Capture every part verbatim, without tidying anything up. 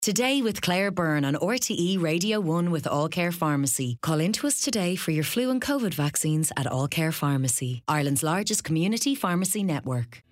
Today with Claire Byrne on R T E Radio one with All Care Pharmacy. Call into us today for your flu and COVID vaccines at All Care Pharmacy, Ireland's largest community pharmacy network.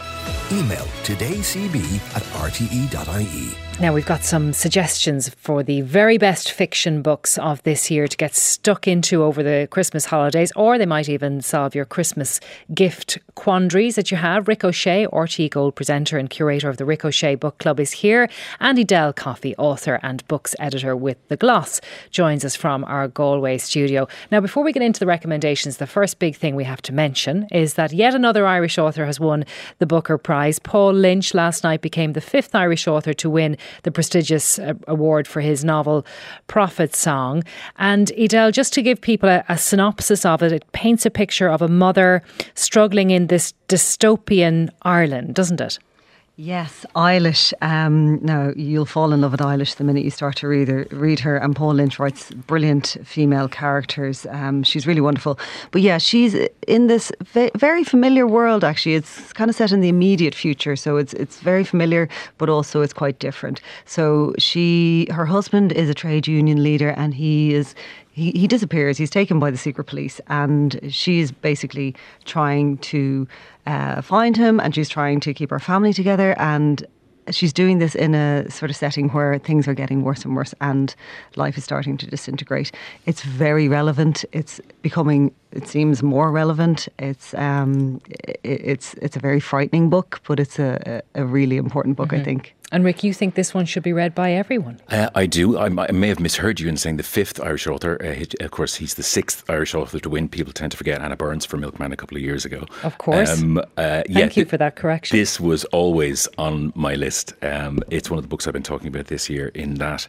Email todaycb at r t e dot i e. Now we've got some suggestions for the very best fiction books of this year to get stuck into over the Christmas holidays, or they might even solve your Christmas gift quandaries that you have. Rick O'Shea, R T E Gold presenter and curator of the Rick O'Shea Book Club, is here. Andy Delcoffey, author and books editor with The Gloss, joins us from our Galway studio. Now, before we get into the recommendations, the first big thing we have to mention is that yet another Irish author has won the Booker Prize. Paul Lynch last night became the fifth Irish author to win the prestigious uh, award for his novel Prophet Song. And Edel, just to give people a, a synopsis of it, it paints a picture of a mother struggling in this dystopian Ireland, doesn't it? Yes, Eilish. Um, now, you'll fall in love with Eilish the minute you start to read her. Read her and Paul Lynch writes brilliant female characters. Um, she's really wonderful. But yeah, she's in this ve- very familiar world, actually. It's kind of set in the immediate future, so it's it's very familiar, but also it's quite different. So she, her husband is a trade union leader, and he is... He, he disappears. He's taken by the secret police, and she's basically trying to uh, find him, and she's trying to keep her family together, and she's doing this in a sort of setting where things are getting worse and worse and life is starting to disintegrate. It's very relevant. It's becoming, it seems, more relevant. It's um, it, it's it's a very frightening book, but it's a, a really important book, mm-hmm. I think. And Rick, you think this one should be read by everyone? Uh, I do. I, I may have misheard you in saying the fifth Irish author. Uh, he, of course, he's the sixth Irish author to win. People tend to forget Anna Burns for Milkman a couple of years ago. Of course. Um, uh, Thank yeah, you for that correction. This was always on my list. Um, it's one of the books I've been talking about this year, in that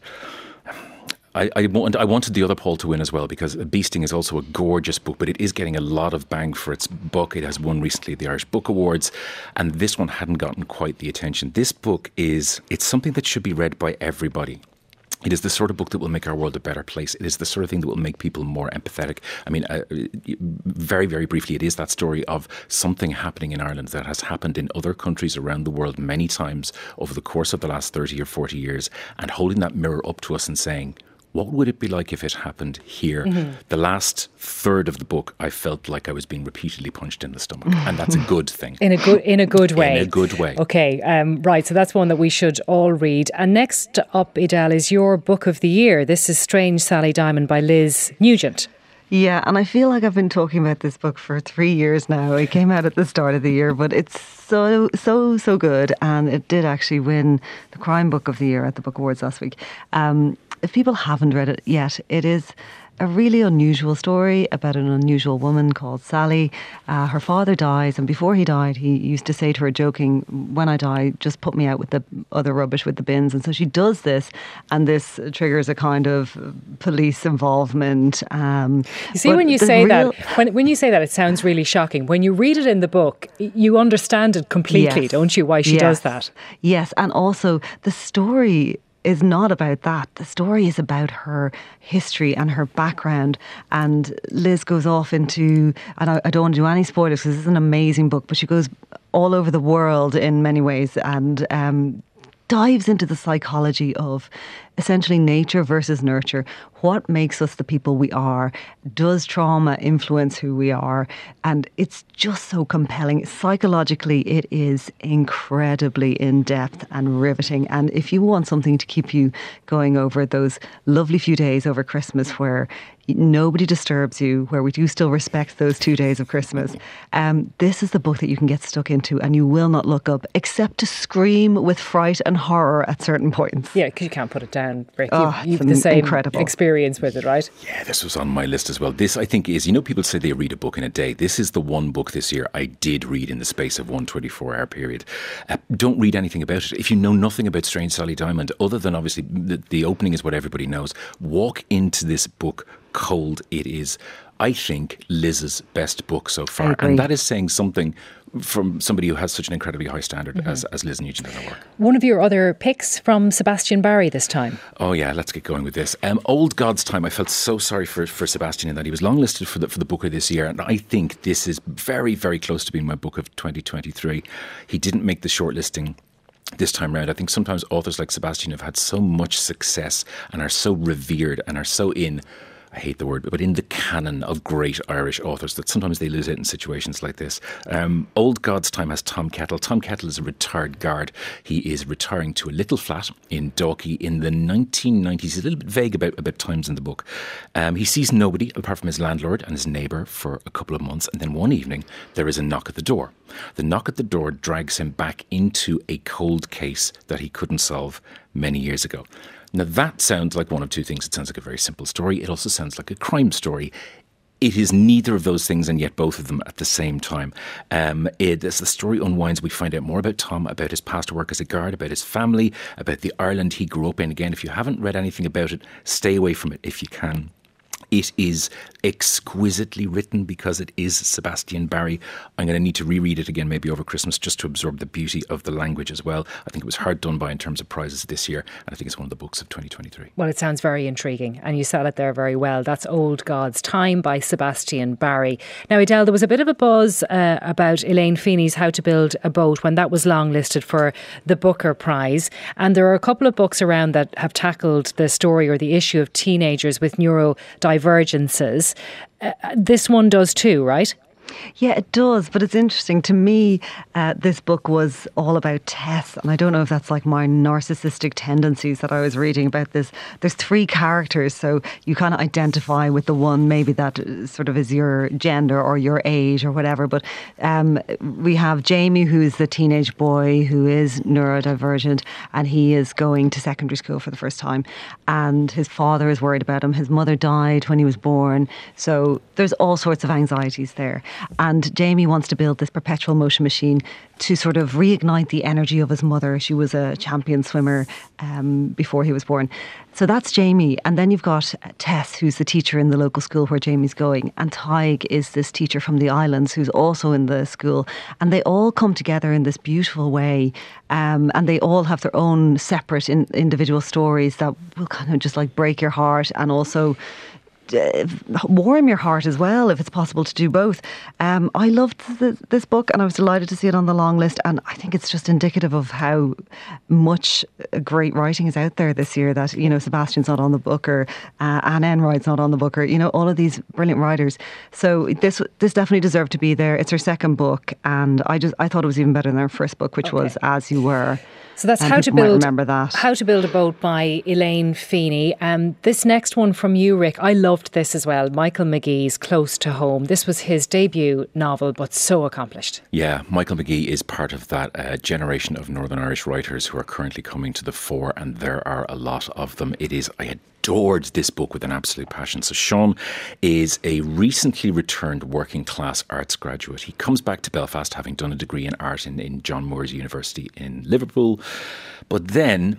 I, I, want, I wanted the other Paul to win as well, because Beasting is also a gorgeous book, but it is getting a lot of bang for its buck. It has won recently at the Irish Book Awards, and this one hadn't gotten quite the attention. This book is, it's something that should be read by everybody. It is the sort of book that will make our world a better place. It is the sort of thing that will make people more empathetic. I mean, uh, very, very briefly, it is that story of something happening in Ireland that has happened in other countries around the world many times over the course of the last thirty or forty years, and holding that mirror up to us and saying, what would it be like if it happened here? Mm-hmm. The last third of the book, I felt like I was being repeatedly punched in the stomach, and that's a good thing. In a good, in a good way. In a good way. Okay, um, right. So that's one that we should all read. And next up, Edel, is your book of the year. This is Strange Sally Diamond by Liz Nugent. Yeah, and I feel like I've been talking about this book for three years now. It came out at the start of the year, but it's so, so, so good. And it did actually win the Crime Book of the Year at the Book Awards last week. Um, if people haven't read it yet, it is a really unusual story about an unusual woman called Sally. Uh, her father dies, and before he died, he used to say to her, joking, when I die, just put me out with the other rubbish, with the bins. And so she does this, and this triggers a kind of police involvement. Um, you see, when you say real... that, when, when you say that, it sounds really shocking. When you read it in the book, you understand it completely, yes. don't you, why she yes. does that? Yes, and also the story is not about that. The story is about her history and her background. And Liz goes off into, and I, I don't want to do any spoilers because this is an amazing book, but she goes all over the world in many ways and um, dives into the psychology of essentially nature versus nurture. What makes us the people we are? Does trauma influence who we are? And it's just so compelling. Psychologically, it is incredibly in-depth and riveting. And if you want something to keep you going over those lovely few days over Christmas where nobody disturbs you, where we do still respect those two days of Christmas, um, this is the book that you can get stuck into, and you will not look up except to scream with fright and horror at certain points. Yeah, because you can't put it down, Rick. Oh, you've, you've the same incredible. experience with it, right? Yeah, this was on my list as well. This, I think, is, you know, people say they read a book in a day. This is the one book this year I did read in the space of one twenty-four hour period. Uh, don't read anything about it. If you know nothing about Strange Sally Diamond, other than obviously the, the opening is what everybody knows, walk into this book cold. It is, I think, Liz's best book so far. And that is saying something from somebody who has such an incredibly high standard mm-hmm. as, as Liz Nugent in her work. One of your other picks from Sebastian Barry this time. Oh yeah, let's get going with this. Um, Old God's Time. I felt so sorry for, for Sebastian in that he was longlisted for the, for the book of this year, and I think this is very, very close to being my book of twenty twenty-three. He didn't make the shortlisting this time around. I think sometimes authors like Sebastian have had so much success and are so revered and are so in, I hate the word, but in the canon of great Irish authors that sometimes they lose it in situations like this. Um, Old God's Time has Tom Kettle. Tom Kettle is a retired guard. He is retiring to a little flat in Dalkey in the nineteen nineties. He's a little bit vague about, about times in the book. Um, he sees nobody apart from his landlord and his neighbour for a couple of months. And then one evening, there is a knock at the door. The knock at the door drags him back into a cold case that he couldn't solve many years ago. Now, that sounds like one of two things. It sounds like a very simple story. It also sounds like a crime story. It is neither of those things and yet both of them at the same time. Um, it, as the story unwinds, we find out more about Tom, about his past work as a guard, about his family, about the Ireland he grew up in. Again, if you haven't read anything about it, stay away from it if you can. It is exquisitely written because it is Sebastian Barry. I'm going to need to reread it again maybe over Christmas just to absorb the beauty of the language as well. I think it was hard done by in terms of prizes this year, and I think it's one of the books of twenty twenty-three. Well, it sounds very intriguing and you said it there very well. That's Old God's Time by Sebastian Barry. Now, Edel, there was a bit of a buzz uh, about Elaine Feeney's How to Build a Boat when that was longlisted for the Booker Prize, and there are a couple of books around that have tackled the story or the issue of teenagers with neurodivergences. Uh, this one does too, right? Yeah, it does. But it's interesting. To me, uh, this book was all about Tess. And I don't know if that's like my narcissistic tendencies that I was reading about this. There's three characters. So you kind of identify with the one maybe that sort of is your gender or your age or whatever. But um, we have Jamie, who's the teenage boy who is neurodivergent. And he is going to secondary school for the first time. And his father is worried about him. His mother died when he was born. So there's all sorts of anxieties there. And Jamie wants to build this perpetual motion machine to sort of reignite the energy of his mother. She was a champion swimmer um, before he was born. So that's Jamie. And then you've got Tess, who's the teacher in the local school where Jamie's going. And Tig is this teacher from the islands who's also in the school. And they all come together in this beautiful way. Um, and they all have their own separate in, individual stories that will kind of just like break your heart and also Uh, warm your heart as well, if it's possible to do both. Um, I loved the, this book and I was delighted to see it on the long list, and I think it's just indicative of how much great writing is out there this year, that, you know, Sebastian's not on the Booker, uh, Anne Enright's not on the Booker, you know, all of these brilliant writers. So this this definitely deserved to be there. It's her second book, and I just I thought it was even better than her first book, which okay. was As You Were. So that's and How to Build remember that. How to Build a Boat by Elaine Feeney. Um, this next one from you, Rick, I loved this as well. Michael McGee's Close to Home. This was his debut novel, but so accomplished. Yeah, Michael McGee is part of that uh, generation of Northern Irish writers who are currently coming to the fore, and there are a lot of them. It is, I adored this book with an absolute passion. So Sean is a recently returned working class arts graduate. He comes back to Belfast having done a degree in art in, in John Moores University in Liverpool. But then,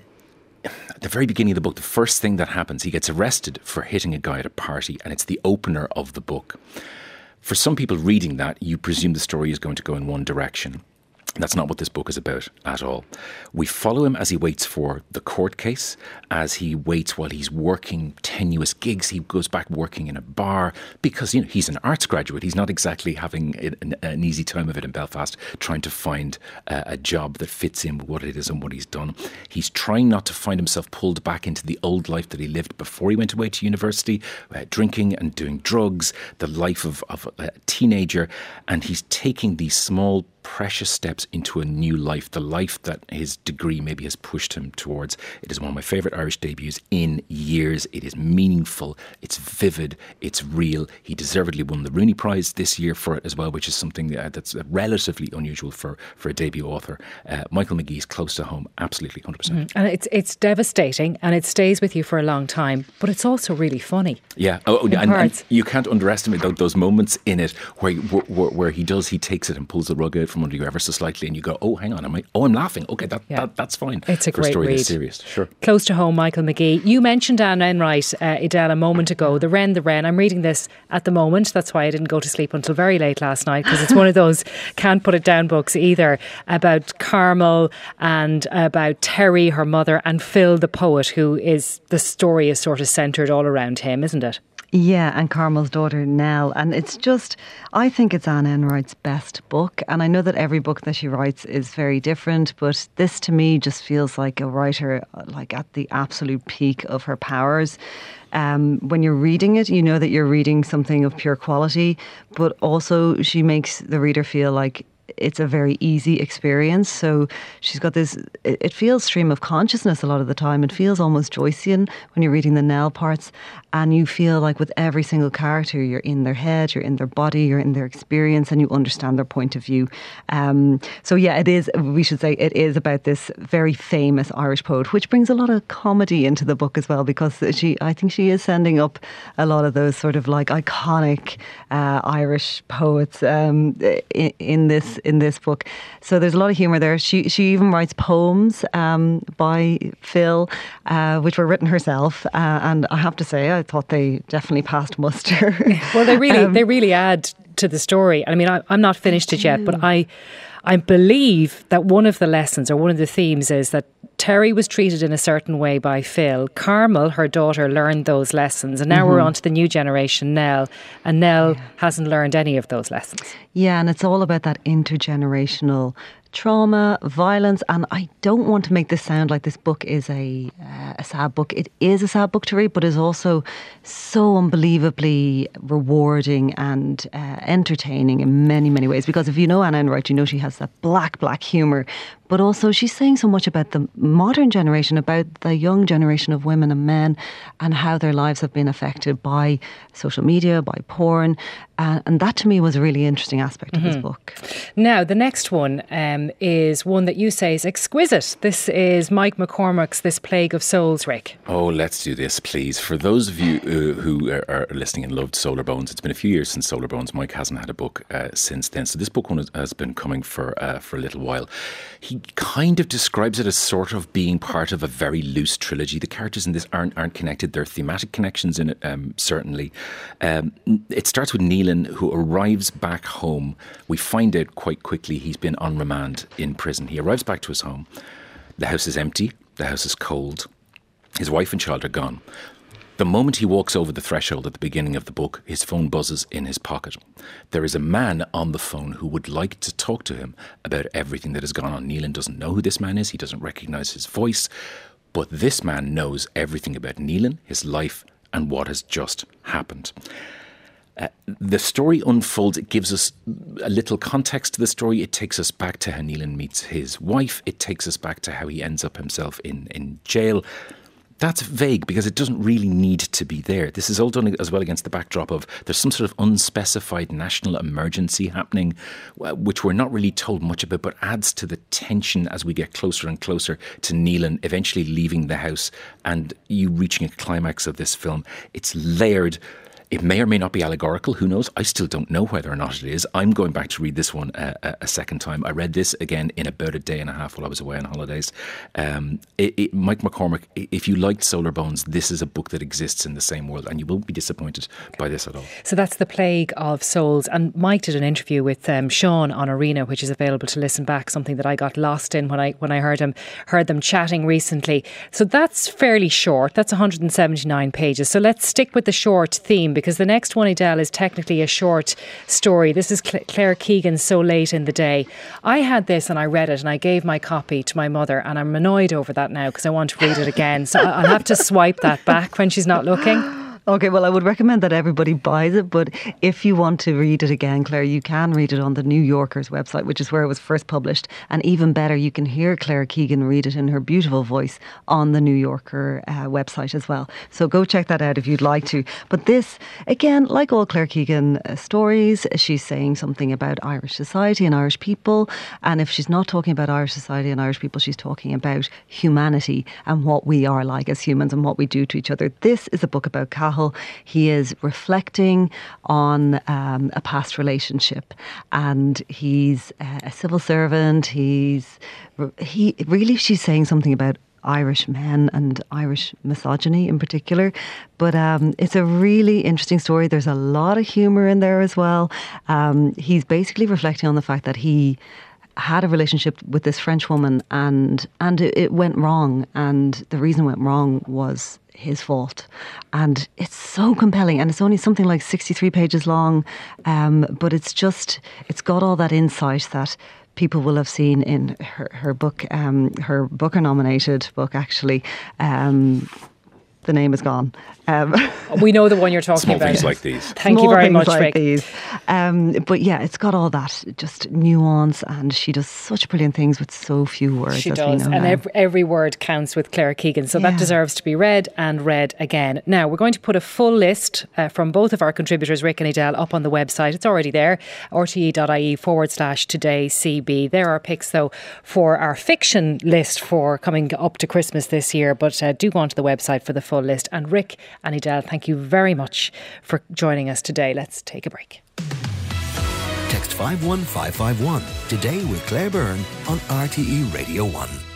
at the very beginning of the book, the first thing that happens, he gets arrested for hitting a guy at a party, and it's the opener of the book. For some people reading that, you presume the story is going to go in one direction. That's not what this book is about at all. We follow him as he waits for the court case, as he waits while he's working tenuous gigs. He goes back working in a bar because, you know, he's an arts graduate. He's not exactly having an, an easy time of it in Belfast, trying to find uh, a job that fits in with what it is and what he's done. He's trying not to find himself pulled back into the old life that he lived before he went away to university, uh, drinking and doing drugs, the life of, of a teenager. And he's taking these small precious steps into a new life, the life that his degree maybe has pushed him towards. It is one of my favourite Irish debuts in years. It is meaningful, it's vivid, it's real. He deservedly won the Rooney Prize this year for it as well, which is something uh, that's relatively unusual for, for a debut author. Uh, Michael McGee's Close to Home, absolutely one hundred percent. Mm. And it's it's devastating and it stays with you for a long time, but it's also really funny. Yeah, oh, and, and you can't underestimate those moments in it where, where, where he does, he takes it and pulls the rug out from under you ever so slightly, and you go, oh, hang on, am I, oh, I'm laughing. Okay, that, yeah. that that's fine. It's a for great a story read. That's serious. Sure. Close to Home, Michael McGee. You mentioned Anne Enright, uh, Edel, a moment ago. The Wren, the Wren. I'm reading this at the moment. That's why I didn't go to sleep until very late last night, because it's one of those can't put it down books either, about Carmel and about Terry, her mother, and Phil, the poet, who is, the story is sort of centred all around him, isn't it? Yeah, and Carmel's daughter, Nell. And it's just, I think it's Anne Enright's best book. And I know that every book that she writes is very different, but this to me just feels like a writer like at the absolute peak of her powers. Um, when you're reading it, you know that you're reading something of pure quality, but also she makes the reader feel like it's a very easy experience. So she's got this, it feels stream of consciousness a lot of the time. It feels almost Joycean when you're reading the Nell parts. And you feel like with every single character, you're in their head, you're in their body, you're in their experience, and you understand their point of view. Um, so yeah, it is, we should say, it is about this very famous Irish poet, which brings a lot of comedy into the book as well, because she, I think she is sending up a lot of those sort of like iconic uh, Irish poets um, in, in this in this book. So there's a lot of humour there. She she even writes poems um, by Phil, uh, which were written herself, uh, and I have to say, I thought they definitely passed muster. Well, they really um, they really add to the story. I mean, I, I'm not finished it yet, but I I believe that one of the lessons or one of the themes is that Terry was treated in a certain way by Phil. Carmel, her daughter, learned those lessons, and now mm-hmm. we're on to the new generation, Nell, and Nell yeah. hasn't learned any of those lessons. Yeah, and it's all about that intergenerational trauma, violence, and I don't want to make this sound like this book is a uh, a sad book. It is a sad book to read, but is also so unbelievably rewarding and uh, entertaining in many, many ways. Because if you know Anne Enright, you know she has that black, black humour, but also she's saying so much about the modern generation, about the young generation of women and men, and how their lives have been affected by social media, by porn, uh, and that to me was a really interesting aspect mm-hmm. of this book. Now, the next one um, is one that you say is exquisite. This is Mike McCormack's This Plague of Souls, Rick. Oh, let's do this, please. For those of you uh, who are, are listening and loved Solar Bones, it's been a few years since Solar Bones. Mike hasn't had a book uh, since then. So this book one has been coming for uh, for a little while. He kind of describes it as sort of being part of a very loose trilogy. The characters in this aren't aren't connected. There are thematic connections in it, um, certainly. Um, it starts with Neelan, who arrives back home. We find out quite quickly he's been on remand in prison. He arrives back to his home. The house is empty. The house is cold. His wife and child are gone. The moment he walks over the threshold at the beginning of the book, his phone buzzes in his pocket. There is a man on the phone who would like to talk to him about everything that has gone on. Neelan doesn't know who this man is. He doesn't recognise his voice. But this man knows everything about Neelan, his life, and what has just happened. Uh, the story unfolds. It gives us a little context to the story. It takes us back to how Neelan meets his wife. It takes us back to how he ends up himself in, in jail. That's vague because it doesn't really need to be there. This is all done as well against the backdrop of there's some sort of unspecified national emergency happening, which we're not really told much about, but adds to the tension as we get closer and closer to Neelan eventually leaving the house and you reaching a climax of this film. It's layered. It may or may not be allegorical, who knows? I still don't know whether or not it is. I'm going back to read this one a, a second time. I read this again in about a day and a half while I was away on holidays. Um, it, it, Mike McCormack, if you liked Solar Bones, this is a book that exists in the same world and you won't be disappointed by this at all. So that's The Plague of Souls. And Mike did an interview with um, Sean on Arena, which is available to listen back, something that I got lost in when I when I heard him heard them chatting recently. So that's fairly short. That's one hundred seventy-nine pages. So let's stick with the short theme, because the next one, Edel, is technically a short story. This is Cl- Claire Keegan's So Late in the Day. I had this and I read it and I gave my copy to my mother, and I'm annoyed over that now because I want to read it again. So I'll have to swipe that back when she's not looking. Okay, well, I would recommend that everybody buys it, but if you want to read it again, Claire, you can read it on the New Yorker's website, which is where it was first published. And even better, you can hear Claire Keegan read it in her beautiful voice on the New Yorker uh, website as well. So go check that out if you'd like to. But this, again, like all Claire Keegan uh, stories, she's saying something about Irish society and Irish people. And if she's not talking about Irish society and Irish people, she's talking about humanity and what we are like as humans and what we do to each other. This is a book about Cathal. He is reflecting on um, a past relationship, and he's uh, a civil servant. He's he really she's saying something about Irish men and Irish misogyny in particular. But um, it's a really interesting story. There's a lot of humour in there as well. Um, he's basically reflecting on the fact that he had a relationship with this French woman, and and it, it went wrong, and the reason it went wrong was his fault. And it's so compelling, and it's only something like sixty-three pages long, um, but it's just, it's got all that insight that people will have seen in her, her book, um, her Booker nominated book actually. Um, the name is gone. Um, we know the one you're talking Small about. Things Like These. Thank Small you very things much, like Rick. These. Um, but yeah, it's got all that just nuance, and she does such brilliant things with so few words. She as does, we know and now. every, every word counts with Claire Keegan, so Yeah. that deserves to be read and read again. Now, we're going to put a full list uh, from both of our contributors, Rick and Edel, up on the website. It's already there, rte.ie forward slash today CB. There are picks, though, for our fiction list for coming up to Christmas this year, but uh, do go onto the website for the full list. And Rick and Edel, thank you very much for joining us today. Let's take a break. Text five one five five one today with Claire Byrne on R T E Radio one.